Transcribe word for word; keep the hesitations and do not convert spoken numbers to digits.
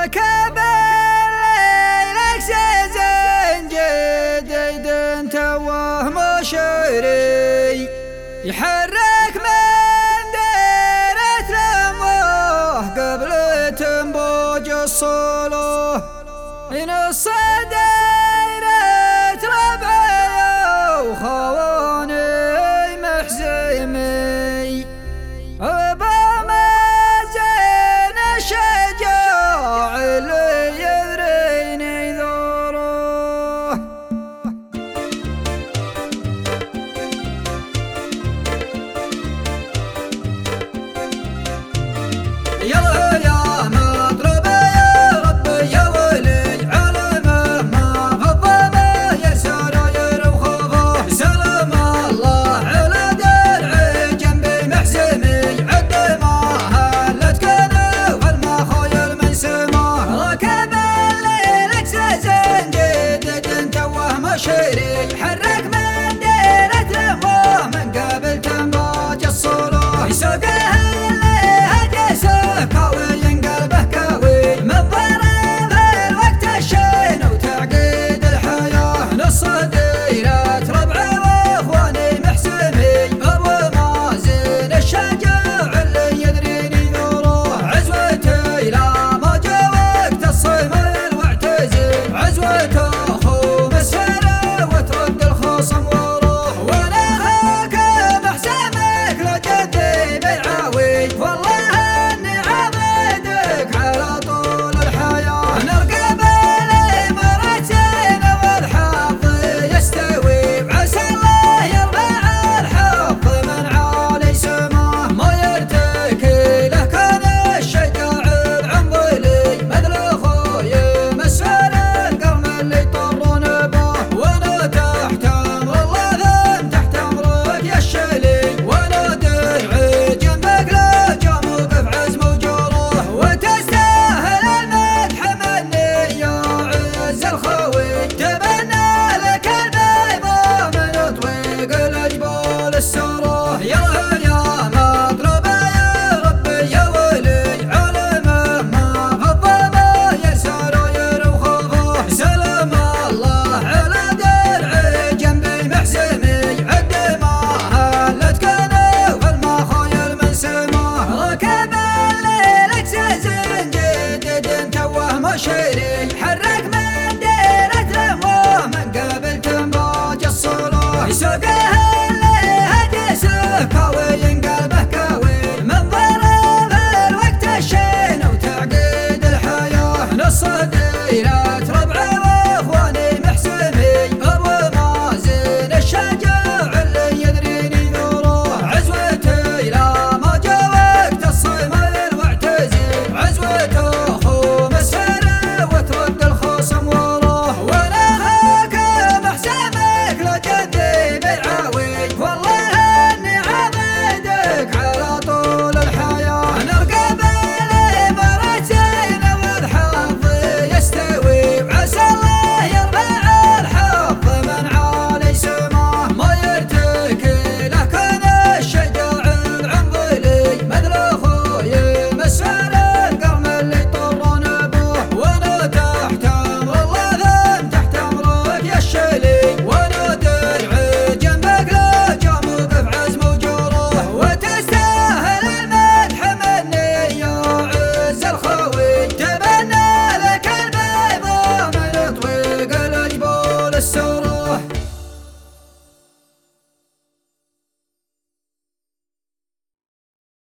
ركب الليلك سيزن جديد توه مشيري يحرك من ديرة لموه قبل تنبوج الصلوه من الصديرة ربعي وخواني محزمي أبا مازن الشجاع اللي يذريني ذوره يلا يا مطرب يا ربي يا ولي علمه ما فضمه يسار يروخ خوفه سلام الله على درعي جنبي محزمي عد ما هلت كنف المخايل من سماه ركب الليل اكسس جديد توه مشيري